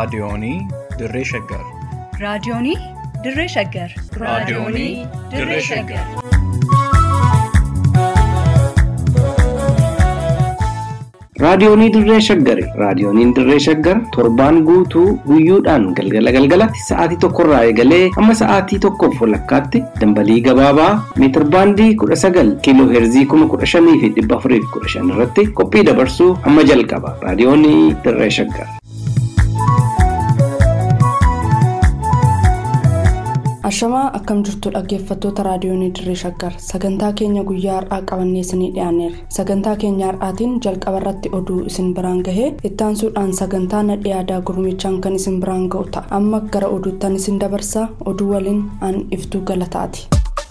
raadiyoonii Dirree Shaggar. Raadiyoonii Dirree Shaggar. Raadiyoonii Dirree Shaggar. Raadiyoonii Dirree Shaggar. Raadiyooniin Dirree Shaggar torbaan guutuu guyyoodhaan galgalatti sa'aatii tokkorraa eegalee hamma sa'aatii tokkoof walakkaatti dambalii gabaabaa meetir baandii 19 kiiloo heerzii 15,415 irratti qophii dabarsuu hamma jalqaba. Raadiyoonii Dirree Shaggar. Ashamaa akkam jirtu dhaggeeffattoota raadiyoonii Dirree Shaggar. Sagantaa keenya guyyaa har'aa qabannee isinii dhiyaanneerra. Sagantaa keenya har'aatiin jalqaba irratti oduu isin biraan gahee ittaansuudhaan sagantaa nadhii aadaa gurmichaan kan isin biraan ga'u ta'a. Amma gara oduuttan isin dabarsaa. Oduu waliin an Iftuu Galataati.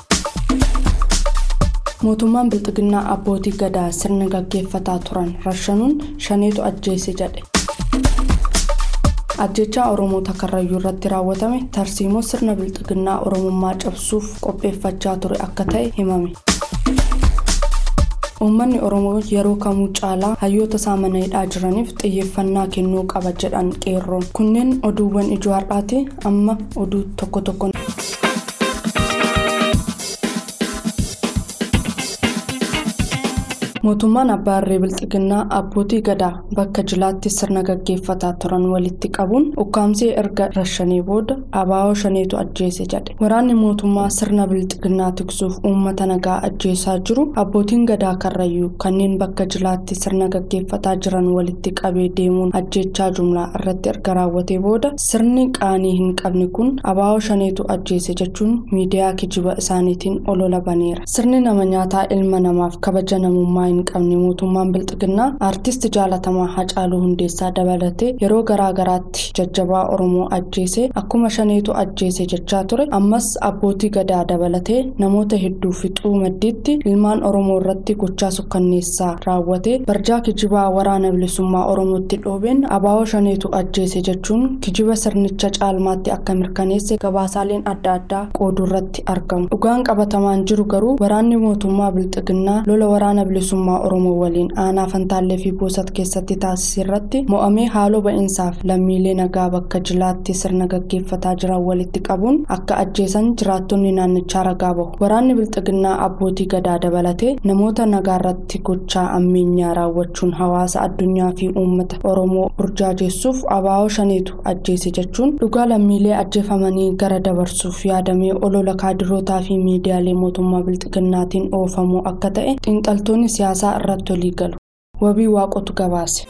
Mootummaan Bilxiginnaa abbootii gadaa sirna gaggeeffataa turan rashanuun shaneetu ajjeese jedhe. Ajjechaa Oromoota Karrayyuu irratti raawwatame tarsiimoo sirna Bilxiginnaa Oromummaa cabsuuf qopheeffachaa ture akka ta'e himame. Uummanni Oromoo yeroo kamuu caalaa hayyoota isaa mana hidhaa jiraniif xiyyeeffannaa kennuu qaba jedhan qeerroon. Kunneen oduuwwan ijoo har'aati. Amma oduu tokko tokkoon. Mootummaan Abbaa Irree Bilxiginnaa abbootii gadaa bakka jilaatti sirna gaggeeffataa turan walitti qabuun ukkaamsee erga rashanee booda abaa'oo shaneetu ajjeese jedhe. Waraanni mootummaa sirna Bilxiginnaa tiksuuf uummata nagaa ajjeesaa jiru abbootiin gadaa Karrayyuu kanneen bakka jilaatti sirna gaggeeffataa jiran walitti qabee deemuun ajjechaa jumlaa irratti erga raawwatee booda sirni qaanii hin qabne kun abaa'oo shaneetu ajjeese jechuun miidiyaa kijiba isaaniitiin olola baneera. Sirni nama nyaataa ilma namaaf kabaja namummaa hin qabne mootummaan Bilxiginnaa aartist jaalatamaa Hacaaluu Hundeessaa dabalatee yeroo garaagaraatti jajjabaa Oromoo ajjeese akkuma shaneetu ajjeese jechaa ture. Ammas abbootii gadaa dabalatee namoota hedduu fixuu maddiitti ilmaan Oromoo irratti gochaa sukkanneessaa raawwatee barjaa kijibaa waraana bilisummaa Oromootti dhoobeen abaa'oo shaneetu ajjeese jechuun kijiba sirnicha caalmaatti akka mirkaneesse gabaasaaleen adda addaa qooduu irratti argamu. Dhugaan qabatamaan jiru garuu waraanni mootummaa Bilxiginnaa lola waraana bilisummaa Oromoo waliin aanaa Fantaallee fi Boosat keessatti taasise irratti mo'amee haaloo ba'iinsaaf lammiilee nagaa bakka jilaatti sirna gaggeeffataa jiran walitti qabuun akka ajjeesan jiraattonni naannichaa ragaa bahu. Waraanni Bilxiginnaa abbootii gadaa dabalatee namoota nagaa irratti gochaa ammeenyaa raawwachuun hawaasa addunyaa fi uummata Oromoo burjaajessuuf abaa'oo shaneetu ajjeese jechuun dhugaa lammiilee ajjeefamanii gara dabarsuuf yaadamee olola kaadirootaa fi miidiyaalee mootummaa Bilxiginnaatiin oofamuu akka ta'e xiinxaltoonni siyaasaa irratti walii galu. Wabii Waaqotu gabaase.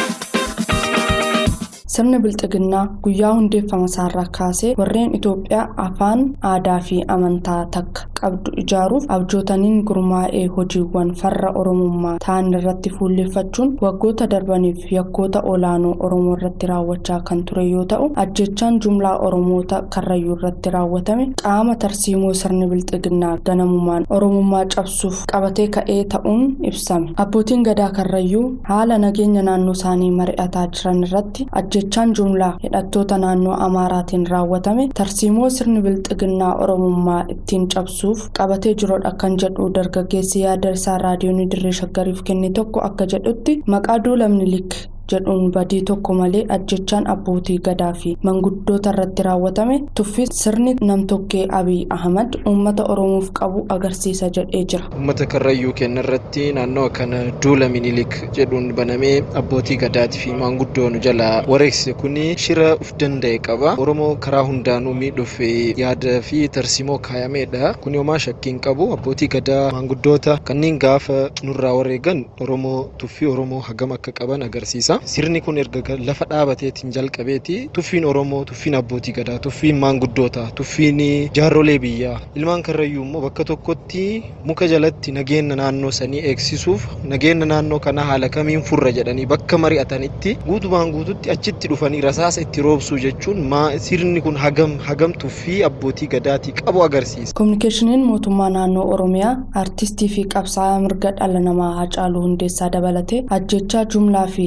Sirni Bilxiginnaa guyyaa hundeeffama isaarraa kaasee warreen Itoophiyaa afaan, aadaa fi amantaa takka qabdu ijaaruuf abjootaniin gurmaa'ee hojiiwwan farra Oromummaa ta'an irratti fuulleffachuun waggoota darbaniif yakkoota olaanoo Oromoo irratti raawwachaa kan ture yoo ta'u, ajjechaan jumlaa Oromoota Karrayyuu irratti raawwatame qaama tarsiimoo sirni Bilxiginnaa ganamumaan Oromummaa cabsuuf qabatee ka'ee ta'uun ibsame. Abbootiin gadaa Karrayyuu haala nageenya naannoo isaanii mari'ataa jiran irratti ajjechaan jumlaa hidhattoota naannoo Amaaraatiin raawwatame tarsiimoo sirni Bilxiginnaa Oromummaa ittiin cabsuuf qabatee jirodha kan jedhu dargaggeessi yaada isaa raadiyoonii Dirree Shaggariif kenne tokko akka jedhutti maqaa duula Minilik jedhuun badii tokko malee ajjechaan abbootii gadaa fi manguddoota irratti raawwatame tuffii sirni namtokkee Abiy Ahmad uummata Oromoof qabu agarsiisa jedhee jira. Uummata Karrayyuu kenna irratti naannoo kana duula Minilik jedhuun banamee abbootii gadaatii fi manguddoon jala wareegse kuni shira uf danda'e qaba. Oromoo karaa hundaanuu miidhuuf yaada fi tarsiimoo kaayamedha. Kuni homaa shakkiin qabu. Abbootii gadaa manguddoota kanneen gaafa nurraa wareegan Oromoo tuffii Oromoo hagam akka qaban agarsiisa. Sirni kun erga lafa dhaabateetiin jalqabeeti tuffiin Oromoo, tuffiin abbootii gadaa, tuffiin maanguddoota, tuffiin jaarrolee biyyaa. Ilmaan Karrayyuu immoo bakka tokkotti muka jalatti nageenya naannoo sanii eegsisuuf nageenya naannoo kana haala kamiin furra jedhanii bakka mari'atanitti guutumaan guututti achitti dhufanii rasaasa itti roobsuu jechuun sirni kun hagam tuffii abbootii gadaatii qabu agarsiisa. Kominikeeshiniin mootummaa naannoo Oromiyaa aartistii fi qabsaa'aa mirga dhala namaa Hacaaluu Hundeessaa dabalatee ajjechaa jumlaa fi seera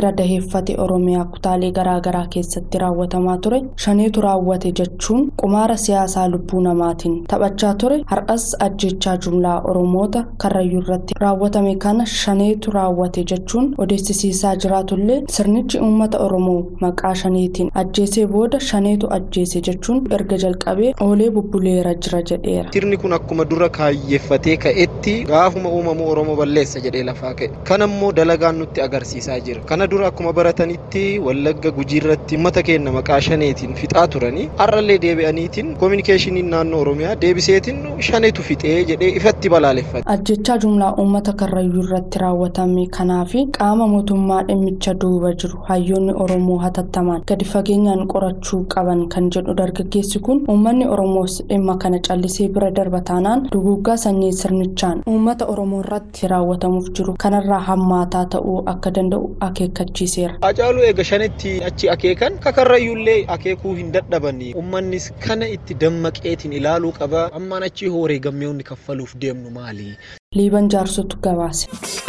shira daheeffate Oromiyaa kutaalee garaagaraa keessatti raawwatamaa ture shaneetu raawwate jechuun qumaara siyaasaa lubbuu namaatiin taphachaa ture. Har'as ajjechaa jumlaa Oromoota Karrayyuu irratti raawwatame kana shaneetu raawwate jechuun odeessisiisaa jiraatullee sirnichi uummata Oromoo maqaa shaneetiin ajjeesee booda shaneetu ajjeese jechuun erga jalqabee oolee bubbuleera jira jedheera. Sirni kun akkuma dura kaayyeeffatee ka'etti gaafuma uumamu Oromoo balleessa jedhee lafaa ka'e. Kanammoo dalagaan nutti agarsiisaa jira. Kana dura akkuma baratanitti Wallagga Gujii irratti uummata keenya maqaa shaneetiin fixaa turanii har'allee deebi'aniitiin kominikeeshiniin naannoo Oromiyaa deebiseetiin shaneetu fixee jedhee ifatti balaaleffate. Ajjechaa jumlaa uummata Karrayyuu irratti raawwatame kanaafi qaama mootummaa dhimmicha duuba jiru hayyoonni Oromoo hatattamaan gadi fageenyaan qorachuu qaban kan jedhu dargaggeessi kun uummanni Oromoos dhimma kana callisee bira darba taanaan duguuggaa sanyii sirnichaan uummata Oromoo irratti raawwatamuuf jiru kanarraa hammaataa ta'uu akka danda'u akeekkachiiseera. Hacaaluu eega shanetti achi akeekan Karrayyuullee akeekuu hin dadhabani. Uummannis kana itti dammaqeetiin ilaaluu qaba. Ammaan achi hooree gammeewni kaffaluuf deemnu maali? Liiban Jaarsotu gabaase.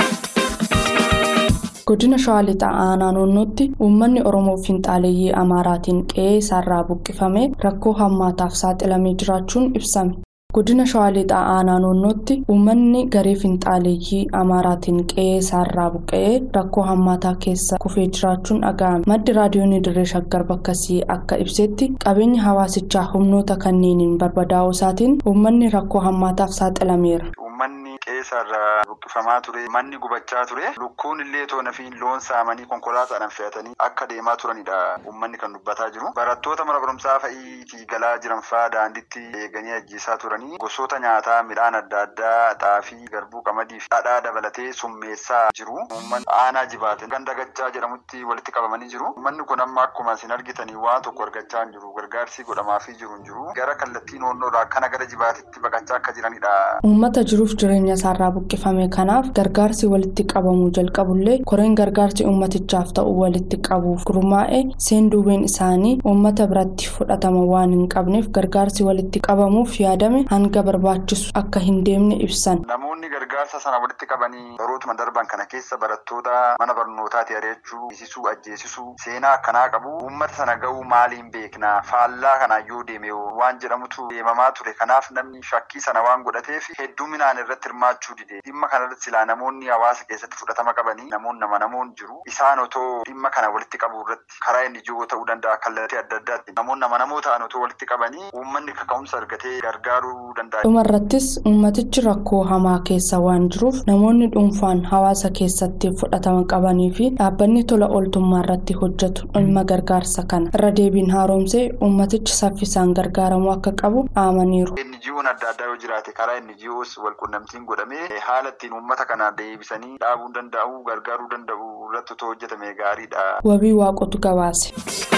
Godina Shawaa Lixaa Aanaa Noonnootti uummanni Oromoo Finxaaleeyyii Amaaraatiin qe'ee isaarraa buqqifamee rakkoo hammaataaf saaxilamee jiraachuun ibsame. Godina Shawaa Lixaa Aanaa Noonnootti uummanni garee Finxaaleeyyii Amaaraatiin qe'ee isaarraa buqqa'ee rakkoo hammaataa keessa kufee jiraachuun dhaga'ame. Maddi raadiyoonii Dirree Shaggar bakkasii akka ibsetti qabeenya hawaasichaa humnoota kanneeniin barbadaa'uu isaatiin uummanni rakkoo hammaataaf saaxilameera. Uummanni qe'ee isaarraa buqqifamaa ture, manni gubachaa ture, lukkuun illee toona fi loon saamanii konkolaataadhaan fe'atanii akka deemaa turanidha uummanni kan dubbataa jiru. Barattoota mana barumsaa fa'iitii galaa jiran fa'aa daandiitti eeganii ajjeesaa turanii gosoota nyaataa midhaan adda addaa xaafii, garbuu, qamadii fi dhadhaa dabalatee summeessaa jiru. Uummanni aanaa jibaate ganda gachaa jedhamutti walitti qabamanii jiru. Uummanni kun amma akkuma isin argitanii waan tokko argachaa hin jiru. Gargaarsi godhamaafii jiru hin jiru. Gara kallattii noonnoodhaa kana gara jibaatetti baqachaa akka jiranidha. Uummata jiruuf jireenya isaarraa buqqifame kanaaf gargaarsi walitti qabamuu jalqabullee koreen gargaarsi uummatichaaf ta'u walitti qabuuf gurmaa'e seenduubeen isaanii uummata biratti fudhatama waan hin qabneef gargaarsi walitti qabamuuf yaadame hanga barbaachisu akka hin deemne ibsan. Namoonni gargaarsa sana walitti qabanii barootuma darban kana keessa barattoota mana barnootaatti ari'achuu, hiisisuu, ajjeesisuu seenaa akkanaa qabu. Uummata sana ga'uu maaliin beekna? Faallaa kanaan yoo deeme waan jedhamutu deemamaa ture. Kanaaf namni shakkii sana waan godhateef hedduminaan irratti hirmaachuu dide. Dhimma kanarratti silaa namoonni hawaasa keessatti fudhatama qabanii namoonni jiru. Isaan otoo dhimma kana walitti qabu irratti karaa inni ijoo ta'uu danda'a kallattii adda addaatti namoonni ta'an otoo walitti qabanii uummanni kaka'umsa argatee gargaaruu danda'a. Dhumarrattis uummatichi rakkoo hamaa keessa waan jiruuf namoonni dhuunfaan hawaasa keessatti fudhatama qabanii fi dhaabbanni tola ooltummaa irratti hojjetu dhimma gargaarsa kana irra deebiin haaromsee uummatichi saffisaan gargaaramuu akka qabu aamaniiru. NGO'n adda addaa yoo jiraate karaa NGO's wal quunnamtiin godhamee haala ittiin uummata kana deebisanii dhaabuu danda'u gargaaruu danda'u irratti otoo hojjetame gaariidha. Wabii Waaqotu gabaase.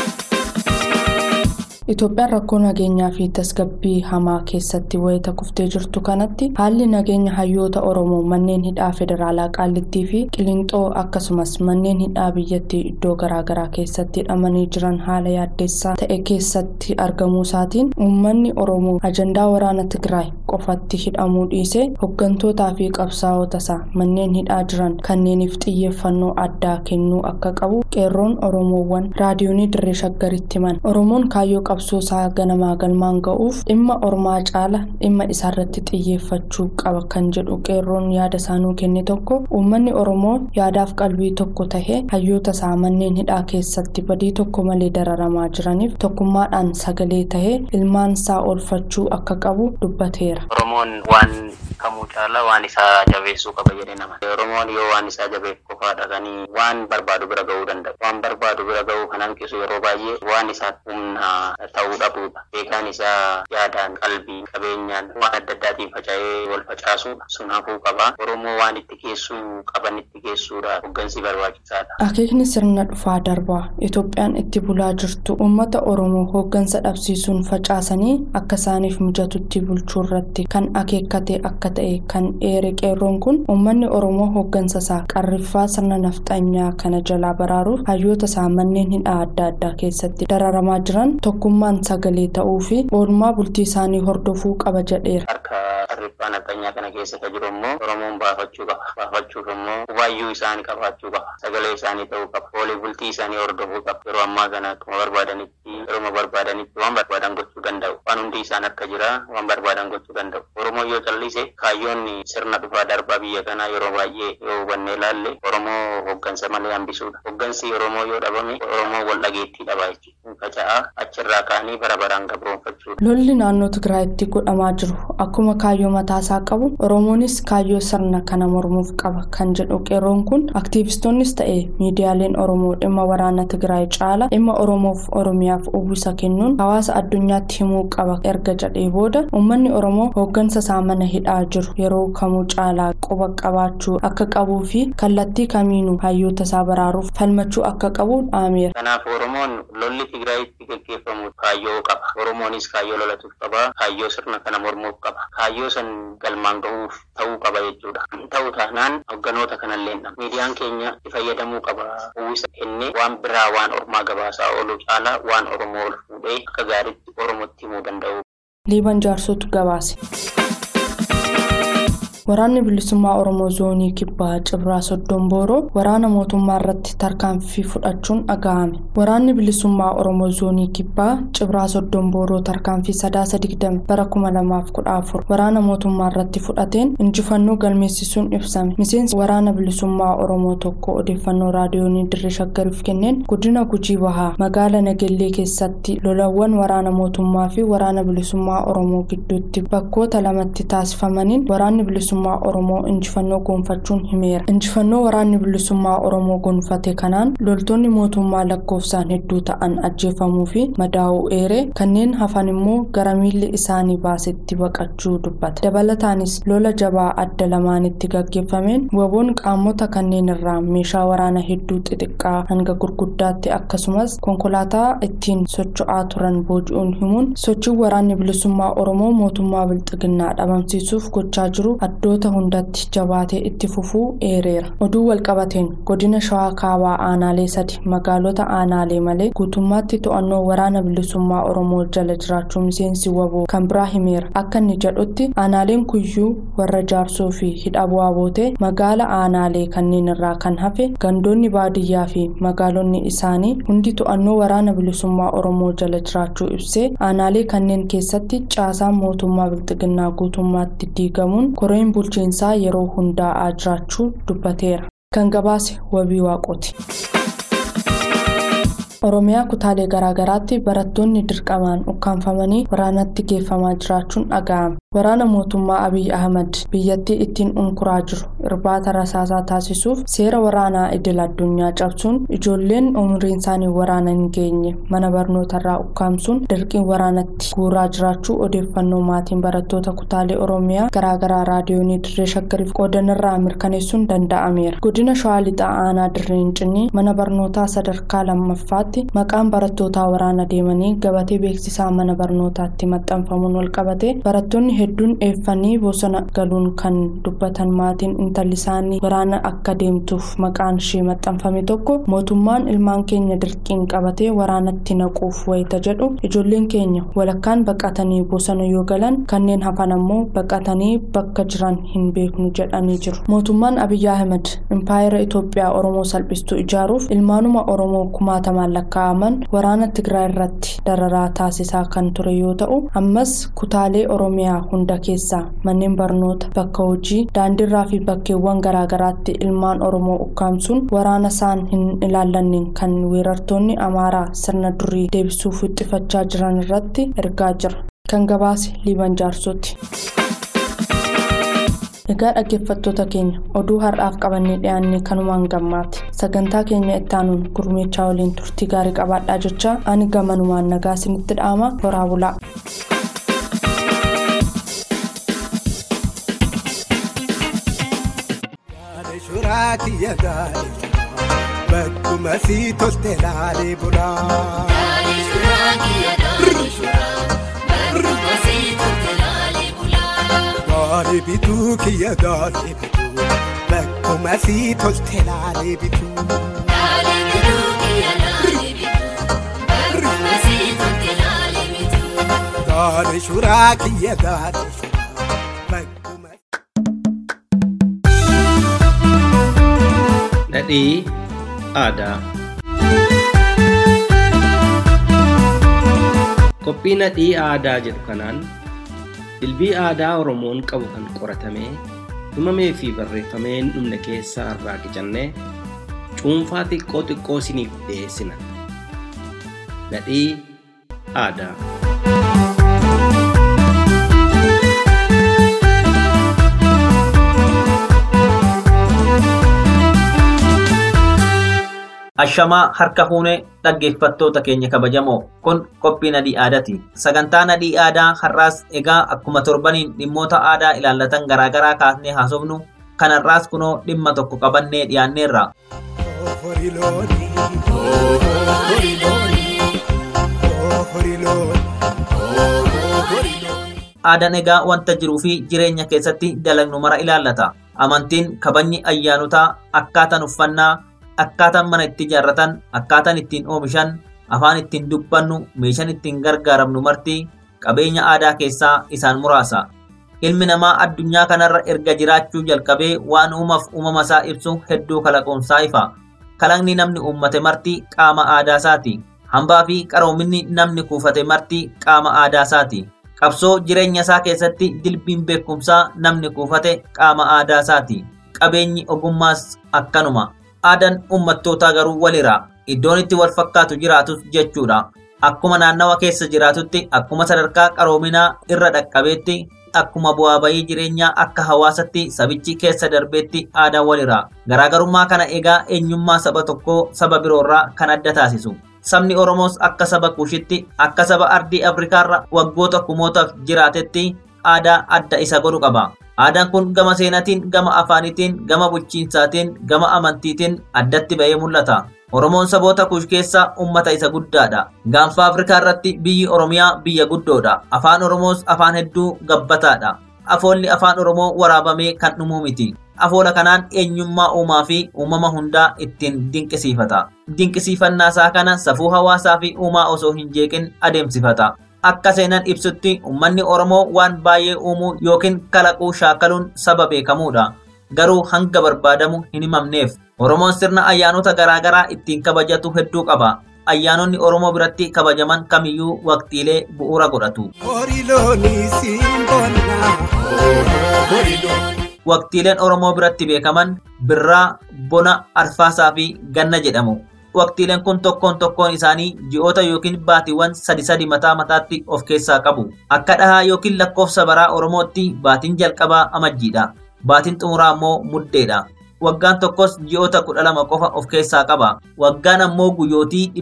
Itoophiyaan rakkoo nageenyaa fi tasgabbii hamaa keessatti wayita kuftee jirtu kanatti haalli nageenya hayyoota Oromoo manneen hidhaa federaalaa Qaallittii fi Qilinxoo akkasumas manneen hidhaa biyyattii iddoo garaagaraa keessatti hidhamanii jiran haala yaaddeessaa ta'e keessatti argamuu isaatiin uummanni Oromoo ajandaa waraana Tigraay qofatti hidhamuu dhiisee hoggantootaa fi qabsaa'ota isaa manneen hidhaa jiran kanneeniif xiyyeeffannoo addaa kennuu akka qabu qeerroon Oromoowwan raadiyoonii Dirree Shaggaritti himan. Oromoon kaayyoo qabsoosaa ganamaa galmaan ga'uuf dhimma ormaa caala dhimma isaarratti xiyyeeffachuu qaba kan jedhu qeerroon yaada isaanuu kenne tokko uummanni Oromoo yaadaaf qalbii tokko tahee hayyoota isaa manneen hidhaa keessatti badii tokko malee dararamaa jiraniif tokkummaadhaan sagalee tahee ilmaan isaa oolfachuu akka qabu dubbateera. Oromoon waan kamuu caala waan isaa jabeessuu qaba jedhee nama. Oromoon yoo waan isaa jabeef qofaa dhaqanii waan barbaadu bira ga'uu danda'a. Waan barbaadu bira ga'uu kan hanqisu yeroo baay'ee waan isaa humna ta'uu dhabuudha. Beekaan isaa yaadaan, qalbii, qabeenyaan waan adda addaatiin faca'ee wal facaasuudha. Sun hafuu qaba. Oromoo waan itti geessuu qaban itti geessuudha. Hoggansi barbaachisaadha. Akeekni sirna dhufaa darbaa Itoophiyaan itti bulaa jirtu uummata Oromoo hoggansa dhabsiisuun facaasanii akka isaaniif mijatutti bulchuu irratti kan akeekkate akka ta'e kan eere qeerroon kun uummanni Oromoo hoggansa isaa qarriffaa sirna nafxanyaa kana jalaa baraaruuf hayyoota isaa manneen hidhaa adda addaa keessatti dararamaa jiran tokkummaan sagalee ta'uu fi oolmaa bultii isaanii hordofuu qaba jedheera. afaan addunyaa kana keessa jiru immoo Oromoon baafachuu qaba. Baafachuuf immoo hubaayyuu isaanii qabaachuu qaba. Sagalee isaanii ta'uu qaba. Oolii bultii isaanii hordofuu qaba. Yeroo ammaa kana akkuma barbaadanitti waan barbaadan gochuu danda'u. Waan hundi isaan akka jira waan barbaadan gochuu danda'u. Oromoo yoo callise kaayyoon sirna dhufaa darbaa biyya kanaa yeroo baay'ee yoo hubannee ilaalle Oromoo hooggansa malee hambisuudha. Hooggansi Oromoo yoo dhabame Oromoo wal dhageettii dhaba jechuudha. Faca'aa achirraa kaanii bara baraan gabroonfachuudha. Lolli naannoo Tigraayitti godhamaa jiru akkuma kaayyoo mataasaa qabu Oromoonis kaayyoo sirna kana mormuuf qaba kan jedhu qeerroon kun aktiivistoonnis ta'e miidiyaaleen Oromoo dhimma waraana Tigraay caala dhimma Oromoof Oromiyaaf uwwisa kennuun hawaasa addunyaatti himuu qaba erga jedhee booda uummanni Oromoo hooggansa isaa mana hidhaa jiru yeroo kamuu caalaa quba qabaachuu akka qabuu fi kallattii kamiinuu hayyoota isaa baraaruuf falmachuu akka qabu dhaameera. Kanaaf Oromoon lolli Tigraayitti gaggeeffamu kaayyoo qaba. Oromoonis kaayyoo lolatuuf qaba. Kaayyoo sirna kana mormuuf qaba. Kaayyoo san galmaan gahuuf ta'uu qaba jechuudha. Ta'uu taanaan hogganoota kanallee miidiyaan keenya itti fayyadamuu qaba. Uwwisa kennee waan biraa waan ormaa gabaasaa oolu caalaa waan Oromoo ol fuudhee akka gaariitti Oromootti himuu danda'u. Liiban Jaarsootu gabaase. Waraanni bilisummaa Oromoo zoonii kibbaa Cibraa Soddonbooroo waraana mootummaa irratti tarkaanfii fudhachuun dhaga'ame. Waraanni bilisummaa Oromoo zoonii kibbaa Cibraa Soddonbooroo tarkaanfii 2020 bara 2014 waraana mootummaa irratti fudhateen injifannoo galmeessisuun ibsame. Miseensi waraana bilisummaa Oromoo tokko odeeffannoo raadiyoonii Dirree Shaggariif kenneen godina Gujii Bahaa magaalaa Nagellee keessatti lolawwan waraana mootummaa fi waraana bilisummaa Oromoo gidduutti bakkoota lamatti taasifamaniin waraanni bilisummaa Oromoo injifannoo gonfachuun himeera. Injifannoo waraanni bilisummaa Oromoo gonfate kanaan loltoonni mootummaa lakkoofsaan hedduu ta'an ajjeefamuu fi madaa'uu eere kanneen hafan immoo gara miilli isaanii baasetti baqachuu dubbata. Dabalataanis lola jabaa adda lamaanitti gaggeeffameen waboon qaamota kanneen irraa meeshaa waraana hedduu xixiqqaa hanga gurguddaatti akkasumas konkolaataa ittiin socho'aa turan booji'uun himuun sochii waraanni bilisummaa Oromoo mootummaa bilxiginnaa dhabamsiisuuf gochaa jiru addoota hundatti jabaatee itti fufuu eereera. Oduu walqabateen godina Shawaa Kaabaa aanaalee 3 magaalota aanaalee malee guutummaatti to'annoo waraana bilisummaa Oromoo jala jiraachuu miseensi waboo kan biraa himeera. Akka inni jedhutti aanaaleen kuyyuu warra Jaarsoo fi hidha bu'aa bootee magaala aanaalee kanneen irraa kan hafe gandoonni baadiyyaa fi magaalonni isaanii hundi to'annoo waraana bilisummaa Oromoo jala jiraachuu ibsee aanaalee kanneen keessatti caasaan mootummaa bilxiginnaa guutummaatti diigamuun koreen bulchiinsaa yeroo hundaa'aa jiraachuu dubbateera. Kan gabaase Wabii Waaqooti. Oromiyaa kutaalee garaagaraatti barattoonni dirqamaan ukkaanfamanii waraanatti geeffamaa jiraachuun dhaga'ame. Waraana mootummaa Abiy Ahmad biyyattii ittiin unkuraa jiru irbaata rasaasaa taasisuuf seera waraanaa idil addunyaa cabsuun ijoolleen umriin isaanii waraana hin geenye mana barnootarraa ukkaamsuun dirqiin waraanatti guuraa jiraachuu odeeffannoo maatiin barattoota kutaalee Oromiyaa garaagaraa raadiyoonii Dirree Shaggariif qoodanirraa mirkaneessuun danda'ameera. Godina Shawaa Lixaa aanaa Dirree Hincinnii mana barnootaa sadarkaa lammaffaatti maqaan barattootaa waraana deemanii gabatee beeksisaa mana barnootaatti maxxanfamuun walqabate barattoonni hedduun eeffanii bosona galuun kan dubbatan maatiin intalli isaanii waraana akka deemtuuf maqaan ishee maxxanfame tokko mootummaan ilmaan keenya dirqiin qabatee waraanatti naquuf wayita jedhu ijoolleen keenya walakkaan baqatanii bosona yoo galan kanneen hafan ammoo baqatanii bakka jiran hin beeknu jedhanii jiru. Mootummaan Abiy Ahmed impaayera Itoophiyaa Oromoo salphistuu ijaaruuf ilmaanuma Oromoo kumaatamaan lakkaa'aman waraana Tigraay irratti dararaa taasisaa kan ture yoo ta'u ammas kutaalee Oromiyaa hunda keessaa manneen barnoota bakka hojii daandiirraa fi bakkeewwan garaagaraatti ilmaan Oromoo ukkaamsuun waraana isaan hin ilaallanneen kan weerartoonni Amaaraa sirna durii deebisuuf wixxifachaa jiran irratti ergaa jira. Kan gabaase Liiban Jaarsooti. Egaa dhaggeeffattoota keenya oduu har'aaf qabannee dhiyaannee kanumaan gammaati. Sagantaa keenya itti aanuun gurmeechaa waliin turtii gaarii qabaadhaa jecha ani gamanumaan nagaa isinitti dhaama horaa bulaa. Bakkuma si tolte laalee bulaa. Daale bituu kiyya daale bituu bakkuma si tolte laalee bituu. Daale shuraa kiyya daale shuraa bakkuma. Nadhii aadaa. Qophii nadhii aadaa jedhu kanaan dilbii aadaa Oromoon qabu kan qoratamee himamee fi barreeffamee hin dhumne keessaa irraa qicannee cuunfaa xiqqoo isiniif dhiyeessina. Nadhii aadaa. Ashamaa harka fuunee dhaggeeffattoota keenya kabajamoo kun qophii nadhii aadaati. Sagantaa nadhii aadaa har'aas egaa akkuma torbaniin dhimmoota aadaa ilaallatan garaagaraa kaasnee haasofnu kanarraas kunoo dhimma tokko qabannee dhiyaanneerra. Aadaan egaa wanta jiruu fi jireenya keessatti dalagnu mara ilaallata. Amantiin, kabajni ayyaanotaa, akkaataan uffannaa, akkaataan mana itti ijaarratan, akkaataan ittiin oomishan, afaan ittiin dubbannu, meeshaan ittiin gargaaramnu marti qabeenya aadaa keessaa isaan muraasa. Ilmi namaa addunyaa kanarra erga jiraachuu jalqabee waan uumaaf uumama isaa ibsu hedduu kalaquunsaa ifa. Kalaqni namni uummate marti qaama aadaa isaati. Hambaa fi qaroominni namni kuufate marti qaama aadaa isaati. Qabsoo jireenya isaa keessatti dilbiin beekumsaa namni kuufate qaama aadaa isaati. Qabeenyi ogummaas akkanuma. Aadaan uummattootaa garuu walira. Iddoon itti wal fakkaatu jiraatus jechuudha. Akkuma naannawa keessa jiraatutti, akkuma sadarkaa qaroominaa irra dhaqqabeetti, akkuma bu'aa bayii jireenyaa akka hawaasatti sabichi keessa darbeetti aadaan walira. Garaagarummaa kana egaa eenyummaa saba tokkoo saba biroorraa kan adda taasisu. Sabni Oromoos akka saba Kushitti, akka saba ardii Afrikaarra waggoota kumootaaf jiraatetti aadaa adda isa godhu qaba. Aadaan kun gama seenaatiin, gama afaaniitiin, gama bulchiinsaatiin, gama amantiitiin addatti ba'ee mul'ata. Oromoon saboota Kush keessaa uummata isa guddaadha. Gaanfa Afrikaa irratti biyyi Oromiyaa biyya guddoodha. Afaan Oromoos afaan hedduu gabbataadha. Afoolli afaan Oromoo waraabamee kan dhumuu miti. Afoola kanaan eenyummaa uumaa fi uumama hundaa ittiin dinqisiifata. Dinqisiifannaa isaa kana safuu hawaasaa fi uumaa osoo hin jeeqin adeemsifata. Akka seenaan ibsutti uummanni Oromoo waan baay'ee uumuu yookiin kalaquu shaakaluun saba beekamuudha. Garuu hanga barbaadamu hin himamneef. Oromoon sirna ayyaanota garaagaraa ittiin kabajatu hedduu qaba. Ayyaanonni Oromoo biratti kabajaman kamiyyuu waqtiilee bu'uura godhatu. Waqtiileen Oromoo biratti beekaman birraa, bona, arfaasaa fi ganna jedhamu. Waqtiileen kun tokkoon isaanii ji'oota yookiin baatiiwwan sadi mataa mataatti of keessaa qabu. Akka dhahaa yookiin lakkoofsa baraa Oromootti baatiin jalqabaa amajjiidha. Baatiin xumuraa immoo muddeedha. Waggaan tokkos ji'oota 12 qofa of keessaa qaba. Waggaan ammoo guyyootii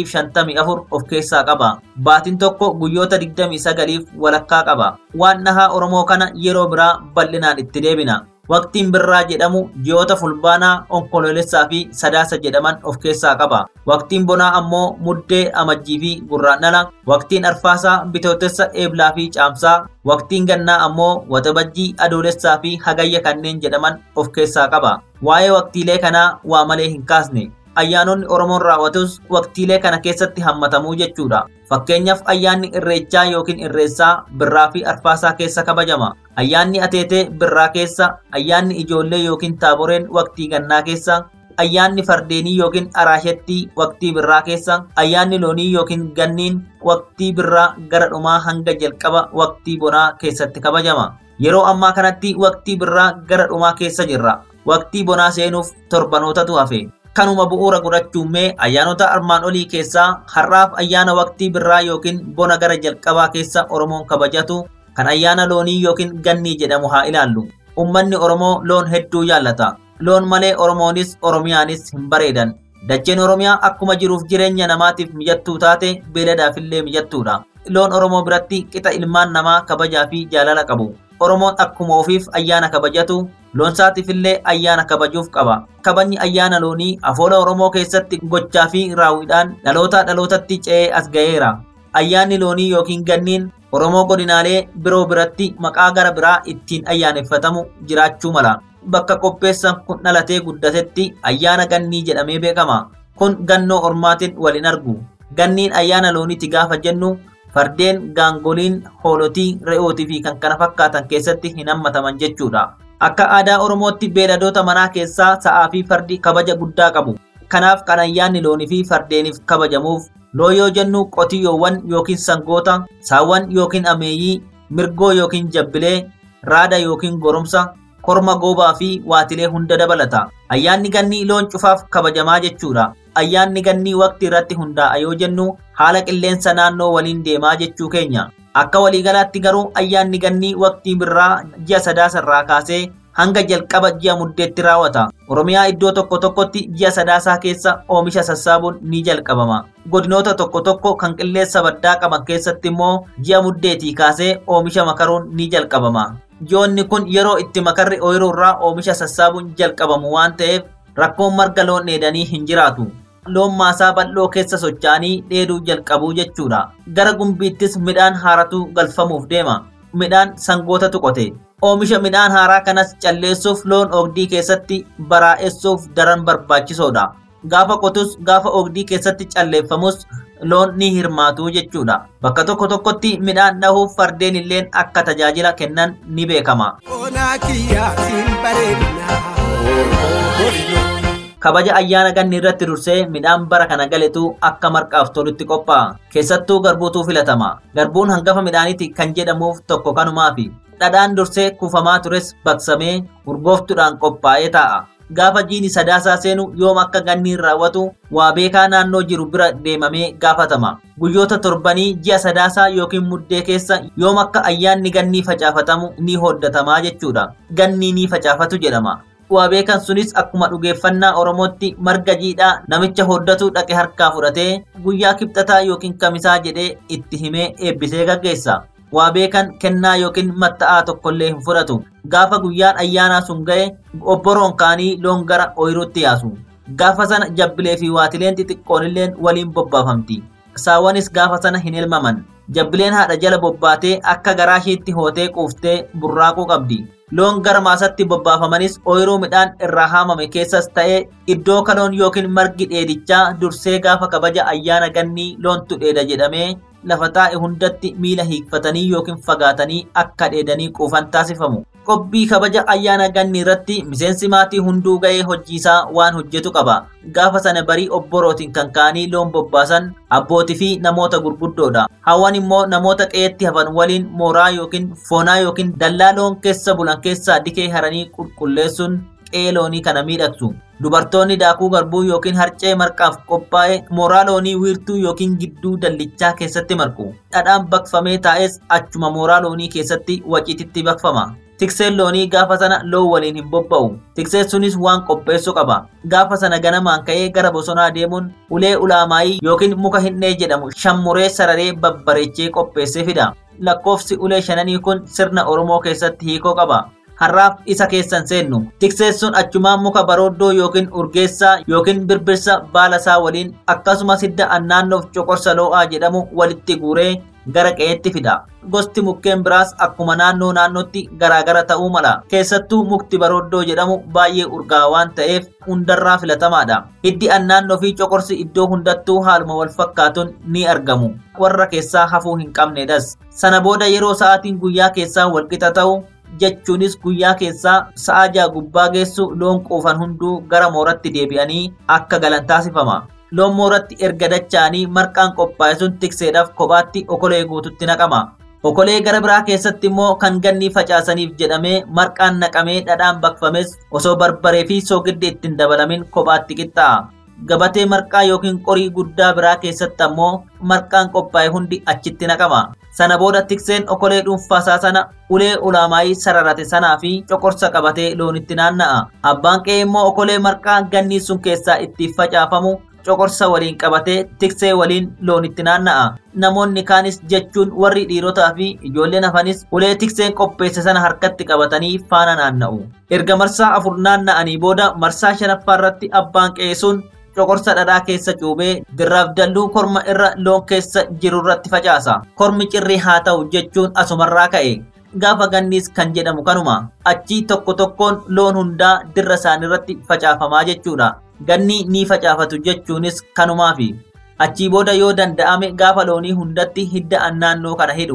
354 of keessaa qaba. Baatiin tokko guyyoota 29f walakkaa qaba. Waan dhahaa Oromoo kana yeroo biraa bal'inaan itti deebina. Waqtiin birraa jedhamu ji'oota fulbaanaa, onkoloolessaa fi sadaasa jedhaman of keessaa qaba. Waqtiin bonaa ammoo muddee, amajjii fi gurraandhala. Waqtiin arfaasaa bitootessa, eeblaa fi caamsaa. Waqtiin gannaa ammoo waxabajjii, adoolessaa fi hagayya kanneen jedhaman of keessaa qaba. Waa'ee waqtiilee kanaa waa malee hin kaasne. Ayyaanonni Oromoon raawwatus waqtiilee kana keessatti hammatamuu jechuudha. Fakkeenyaaf ayyaanni Irreechaa yookiin Irreessaa birraa fi arfaasaa keessa kabajama. Ayyaanni Ateetee birraa keessa, ayyaanni Ijoollee yookiin Taaboreen waqtii gannaa keessa, ayyaanni Fardeenii yookiin Araashettii waqtii birraa keessa, ayyaanni Loonii yookiin Ganniin waqtii birraa gara dhumaa hanga jalqaba waqtii bonaa keessatti kabajama. Yeroo ammaa kanatti waqtii birraa gara dhumaa keessa jirra. Waqtii bonaa seenuuf torbanootatu hafe. Kanuma bu'uura godhachuummee ayyaanota armaan olii keessaa har'aaf ayyaana waqtii birraa yookiin bona gara jalqabaa keessa Oromoon kabajatu kan ayyaana Loonii yookiin Gannii jedhamu haa ilaallu. Uummanni Oromoo loon hedduu jaallata. Loon malee Oromoonis Oromiyaanis hin bareedan. Dacheen Oromiyaa akkuma jiruuf jireenya namaatiif mijattuu taate beeladaafillee mijattuudha. Loon Oromoo biratti qixa ilmaan namaa kabajaa fi jaalala qabu. Oromoon akkuma ofiif ayyaana kabajatu, loonsaatiifillee ayyaana kabajuuf qaba. Kabajni ayyaana loonii afoola Oromoo keessatti gochaa fi raawwiidhaan dhalootaa dhalootatti ce'ee as ga'eera. Ayyaanni loonii yookiin ganniin Oromoo godinaalee biroo biratti maqaa gara biraa ittiin ayyaaneffatamu jiraachuu mala. Bakka qopheessan kun dhalatee guddatetti ayyaana gannii jedhamee beekama. Kun gannoo ormaatiin waliin argu. Ganniin ayyaana looniiti gaafa jennu fardeen, gaangoliin, hoolotii, re'ootii fi kan kana fakkaatan keessatti hin hammataman jechuudha. Akka aadaa Oromootti beelladoota manaa keessaa sa'aa fi fardi kabaja guddaa qabu. Kanaaf kan ayyaanni loonii fi fardeeniif kabajamuuf loon yoo jennu qotiyyoowwan yookiin sangoota, saawwan yookiin ameeyyii, mirgoo yookiin jabbilee, raada yookiin goromsa, korma goobaa fi waatilee hunda dabalata. Ayyaanni gannii loon cufaaf kabajamaa jechuudha. Ayyaanni gannii waqtii irratti hundaa'a yoo jennu haala qilleensa naannoo waliin deemaa jechuu keenya. Akka waliigalaatti garuu ayyaanni gannii waqtii birraa ji'a sadaasarraa kaasee hanga jalqaba ji'a muddeetti raawwata. Oromiyaa iddoo tokko tokkotti ji'a sadaasaa keessa oomisha sassaabuun ni jalqabama. Godinoota tokko tokko kan qilleensa baddaa qaban keessatti immoo ji'a muddeetii kaasee oomisha makaruun ni jalqabama. Ji'oonni kun yeroo itti makarri ooyiruu irraa oomisha sassaabuun jalqabamu waan ta'eef rakkoon marga loon dheedanii hin jiraatu. Loon maasaa bal'oo keessa socho'anii dheeduu jalqabuu jechuudha. Gara gumbiittis midhaan haaratu galfamuuf deema. Midhaan sangootatu qote. Oomisha midhaan haaraa kanas calleessuuf loon oogdii keessatti baraa'essuuf daran barbaachisoodha. Gaafa qotus gaafa oogdii keessatti calleeffamus loon ni hirmaatu jechuudha. Bakka tokko tokkotti midhaan dhahuuf fardeen illeen akka tajaajila kennan ni beekama. Kabaja ayyaana ganni irratti dursee midhaan bara kana galetu akka marqaaf tolutti qophaa'a. Keessattuu garbuutu filatama. Garbuun hangafa midhaaniiti kan jedhamuuf tokko kanumaafi. Dhadhaan dursee kuufamaa tures baqsamee urgooftuudhaan qophaa'ee taa'a. Gaafa jiini sadaasaa seenu yoom akka ganni raawwatu waa beekaa naannoo jiru bira deemamee gaafatama. Guyyoota torbanii ji'a sadaasaa yookiin muddee keessa yoom akka ayyaanni gannii facaafatamu ni hoddatamaa jechuudha. Gannii ni facaafatu jedhama. Waa beekan sunis akkuma dhugeeffannaa Oromootti marga jiidhaa namicha hoddatu dhaqe harkaa fudhatee guyyaa kibxataa yookiin kamisaa jedhee itti himee eebbisee gaggeessa. Waa beekan kennaa yookiin matta'aa tokkollee hin fudhatu. Gaafa guyyaan ayyaanaa sun ga'e obboroon kaanii loon gara ooyiruutti yaasu. Gaafa sana jabbilee fi waatileen xixiqqoonilleen waliin bobbaafamti. Saawwanis gaafa sana hin elmaman. Jabbileen haadha jala bobbaatee akka garaa isheetti hootee quuftee burraaquu qabdi. Loon gara maasatti bobbaafamanis ooyiruu midhaan irraa haamame keessas ta'ee iddoo kaloon yookiin margi dheedichaa dursee gaafa kabaja ayyaana gannii loontu dheeda jedhamee lafa taa'e hundatti miila hiikfatanii yookiin fagaatanii akka dheedanii quufan taasifamu. Qophii kabaja ayyaana gannii irratti miseensi maatii hunduu ga'ee hojiisaa waan hojjetu qaba. Gaafa sana barii obborootiin kan ka'anii loon bobbaasan abbootii fi namoota gurguddoodha. Hawwan immoo namoota qe'eetti hafan waliin mooraa yookiin foonaa yookiin dallaa loon keessa bulan keessaa dikee haranii qulqulleessuun qe'ee loonii kana miidhagsu. Dubartoonni daakuu garbuu yookiin harcee marqaaf qophaa'e mooraa loonii wiirtuu yookiin gidduu dallichaa keessatti marqu. Dhadhaan baqfamee taa'es achuma mooraa loonii keessatti waciititti baqfama. Tikseen loonii gaafa sana loon waliin hin bobba'u. Tikseen sunis waan qopheessu qaba. Gaafa sana ganamaan ka'ee gara bosonaa deemuun ulee ulaamaayii yookiin muka hindhee jedhamu shammuree sararee babbareechee qopheessee fida. Lakkoofsi ulee shananii kun sirna Oromoo keessatti hiikoo qaba. Harraaf isa keessan seennu. Tikseen sun achumaan muka barooddoo yookiin urgeessaa yookiin birbirsa baalasaa waliin akkasumas hidda annaannoof coqorsa loo'aa jedhamu walitti guuree gara qe'eetti fida. Gosti mukkeen biraas akkuma naannootti garaagara ta'uu mala. Keessattuu mukti barooddoo jedhamu baay'ee urgaa waan ta'eef hundarraa filatamaadha. Hiddi annaannoo fi coqorsi iddoo hundattuu haaluma wal fakkaatuun ni argamu. Warra keessaa hafuu hin qabnedhas. Sana booda yeroo sa'aatiin guyyaa keessaa walqixa ta'u jechuunis guyyaa keessaa sa'a 6 gubbaa geessu loon quufan hunduu gara mooratti deebi'anii akka galan taasifama. Loon mooratti erga dacha'anii marqaan qophaa'e sun tikseedhaaf kophaatti okolee guututti naqama. Okolee gara biraa keessatti immoo kan gannii facaasaniif jedhamee marqaan naqamee dhadhaan baqfames osoo barbaree fi soogiddi ittiin dabalamin kophaatti qixxaa'a. Gabatee marqaa yookiin qorii guddaa biraa keessatti ammoo marqaan qophaa'e hundi achitti naqama. Sana booda tikseen okolee dhuunfaasaa sana ulee ulaamaayii sararate sanaa fi coqorsa qabatee loonitti naanna'a. Abbaan qe'ee immoo okolee marqaa gannii sun keessaa itti facaafamu coqorsa waliin qabatee tiksee waliin loonitti naanna'a. Namoonni kaanis jechuun warri dhiirotaa fi ijoolleen hafanis ulee tikseen qopheesse sana harkatti qabatanii faana naanna'u. Erga marsaa 4 naanna'anii booda marsaa 5ffaa irratti abbaan qe'ee sun coqorsa dhadhaa keessa cuubee dirraaf dalluu korma irra loon keessa jiru irratti facaasa. Kormi cirrii haa ta'u jechuun asumarraa ka'e. Gaafa ganniis kan jedhamu kanuma. Achii tokko tokkoon loon hundaa dirra isaanii irratti facaafamaa jechuudha. Ganni ni facaafatu jechuunis kanumaafi. Achii booda yoo danda'ame gaafa loonii hundatti hidda annaannoo kana hidhu.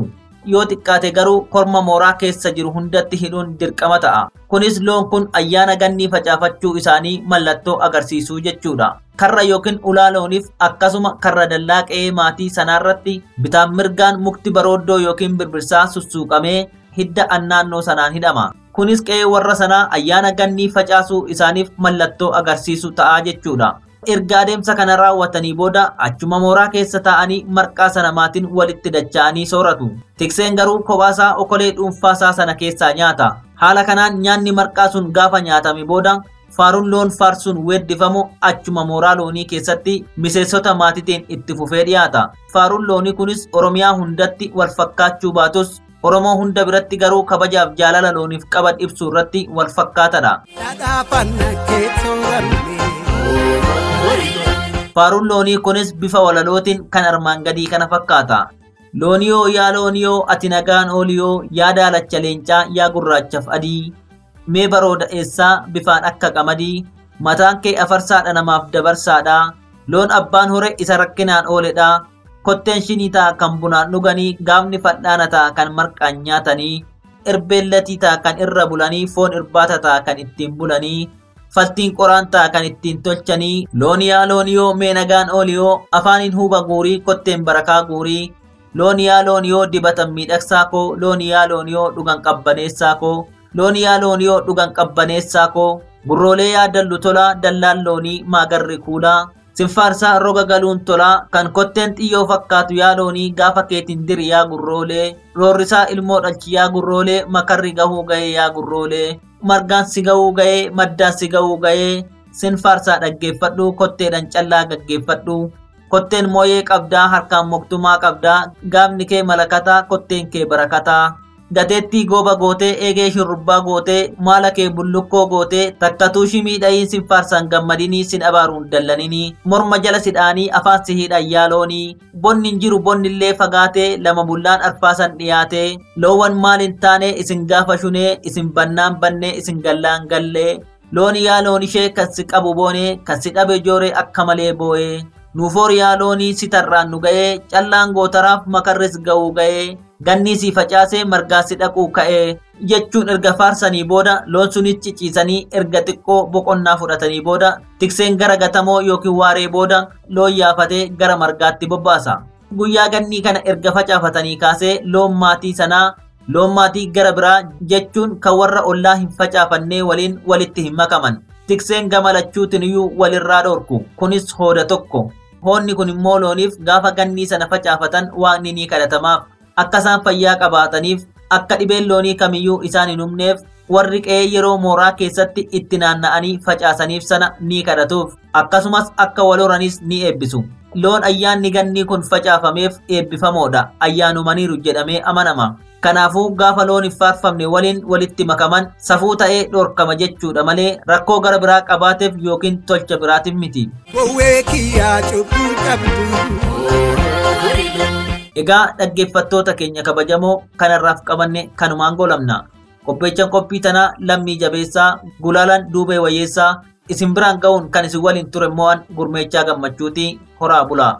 yoo xiqqaate garuu korma mooraa keessa jiru hundatti hidhuun dirqama ta'a. Kunis loon kun ayyaana gannii facaafachuu isaanii mallattoo agarsiisuu jechuudha. Karra yookiin ulaa looniif akkasuma karra dallaa qe'ee maatii sanaarratti bitaan mirgaan mukti barooddoo yookiin birbirsaa sussuuqamee hidda annaannoo sanaan hidhama. Kunis qe'ee warra sanaa ayyaana gannii facaasuu isaaniif mallattoo agarsiisu ta'a jechuudha. Erga adeemsa kana raawwatanii booda achuma mooraa keessa taa'anii marqaa sana maatiin walitti dacha'anii sooratu. Tikseen garuu kophaasaa okolee dhuunfaasaa sana keessaa nyaata. Haala kanaan nyaanni marqaa sun gaafa nyaatame booda faaruun loon faarsuun weeddifamu achuma mooraa loonii keessatti miseensota maatiitiin itti fufee dhiyaata. Faaruun loonii kunis Oromiyaa hundatti wal fakkaachuu baatus Oromoo hunda biratti garuu kabajaaf jaalala looniif qaban ibsuu irratti wal fakkaatadha. Faaruun loonii kunis bifa walalootiin kan armaan gadii kana fakkaata. Looniyoo yaa looniyoo ati nagaan ooliyoo yaa daalacha leencaa yaa gurraachaf adii. Mee barooda eessaa bifaan akka qamadii mataan kee afarsaadha namaaf dabarsaadha. Loon abbaan hore isa rakkinaan ooledha. Kotteen shinii ta'a kan bunaan dhuganii gaafni fal'aana ta'a kan marqaan nyaatanii. Irbeellatii ta'a kan irra bulanii foon irbaata ta'a kan ittiin bulanii. Faltiin qoraan ta'a kan ittiin tolchanii. Looniyaa looniyoo mee nagaan ooliyoo afaaniin huuba guurii kotteen barakaa guurii. Looniyaa looniyoo dibatan miidhagsaa koo looniyaa looniyoo dhugan qabbaneessaa koo. Looniyaa looniyoo dhugan qabbaneessaa koo gurroolee yaadallu tolaa dallaan loonii maagarri kuulaa sinfaarsaa roga galuun tolaa kan kotteen xiyyoo fakkaatu yaa loonii gaafa keetiin diri yaa gurroolee roorrisaa ilmoo dhalchi yaa gurroolee makarri gahuu ga'ee yaa gurroolee margaan si gahuu ga'ee maddaan si gahuu ga'ee sinfaarsaa dhaggeeffadhu kotteedhaan callaa gaggeeffadhu kotteen mooyee qabdaa harkaan moktumaa qabdaa gaafni kee malakataa kotteen kee barakataa. Gateettii gooba gootee eegee shurrubbaa gootee maala kee bullukkoo gootee takkatuu shimii dha'iin sin faarsaan gammadinii sin abaaruun dallaninii morma jala sidhaanii afaan si hidhan yaaloonii bonni hin jiru bonnillee fagaatee lama bullaan arfaasan dhiyaatee loowwan maal hin taane isin gaafa shunee isin bannaan bannee isin gallaan gallee looni yaa loonishee kan si qabu boonee kan si dhabe jooree akka malee boo'ee nuufoor yaa loonii si tarraan nu ga'ee callaan gootaraaf makarris ga'uu ga'ee ganni si facaasee margaa si dhaquu ka'ee jechuun erga faarsanii booda loon sunis ciciisanii erga xiqqoo boqonnaa fudhatanii booda tikseen gara gatamoo yookiin waaree booda loon yaafatee gara margaatti bobbaasa. Guyyaa gannii kana erga facaafatanii kaasee loon maatii sanaa loon maatii gara biraa jechuun kan warra ollaa hin facaafannee waliin walitti hin makaman. Tikseen gama lachuutiniyyuu walirraa dhorku kunis hooda tokko. Hoonni kun immoo looniif gaafa gannii sana facaafatan waaqni ni kadhatamaaf. Akka isaan fayyaa qabaataniif akka dhibeen loonii kamiyyuu isaan hin humneef warri qe'ee yeroo mooraa keessatti itti naanna'anii facaasaniif sana ni kadhatuuf akkasumas akka wal horanis ni eebbisu. Loon ayyaanni gannii kun facaafameef eebbifamoodha ayyaanumaniiru jedhamee amanama. Kanaafuu gaafa loon hin faarfamne waliin walitti makaman safuu ta'ee dhorkama jechuudha malee rakkoo gara biraa qabaateef yookiin tolcha biraatiif miti. Egaa dhaggeeffattoota keenya kabajamoo kanarraaf qabanne kanumaan golamna. Qopheechaan qophii tanaa Lammii Jabeessaa Gulaalaan Duubee Wayyeessaa isin biraan ga'uun kan isin waliin ture mo'an Gurmeechaa Gammachuuti horaa bulaa.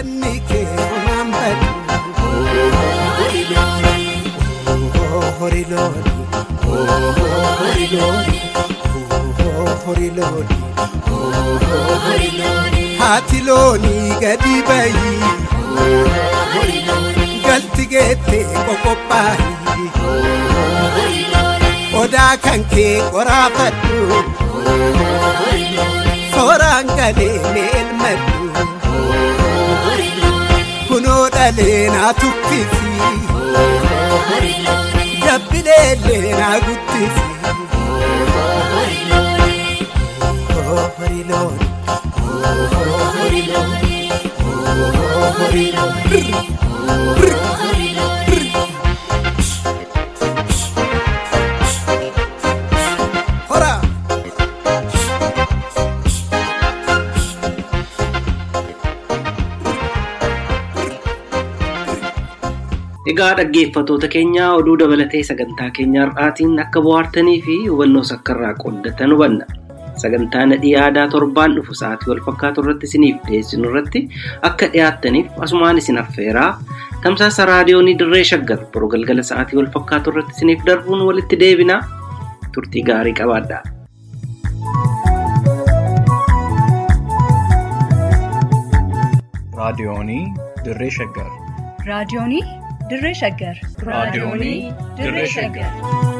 Haati loonii gadi bayi galti geette qoqophaayi odaa kan kee qoraafadhu sooraan galee meelmadhu kunoo dhalee naa tuffisi dabbileellee naa guddisi Egaa dhaggeeffattoota keenya oduu dabalatee sagantaa keenya har'aatiin akka bohaartanii fi hubannoo sakkarraa qooddatan hubanna. Sagantaa nadhii aadaa torbaan dhufu sa'aatii wal fakkaatu irratti isiniif dhiyeessinu irratti akka dhiyaattaniif asumaan isin affeeraa tamsaasa raadiyoonii dirree shaggar boruu galgala sa'aatii wal fakkaatu irratti isiniif darbuun walitti deebina. Turtii gaarii qabaadhaa. raadiyoonii dirree shaggar. raadiyoonii dirree shaggar. raadiyoonii dirree shaggar.